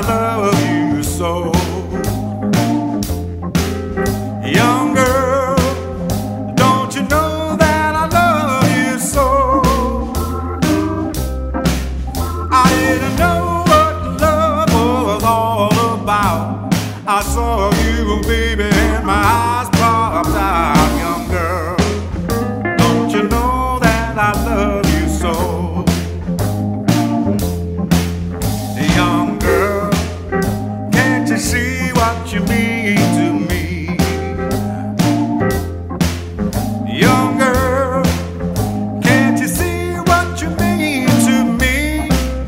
love you so. Young girl, don't you know that I love you so? I didn't know what love was all about. I saw you, baby, and my eyes popped out. Young girl, don't you know that I love you so? Young girl, can't you see what you mean to me? Young girl, can't you see what you mean to me?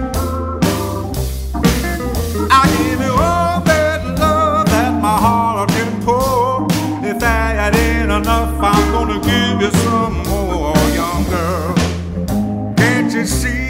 I give you all that love that my heart can pour. If that ain't enough, I'm gonna give you some more. Young girl, can't you see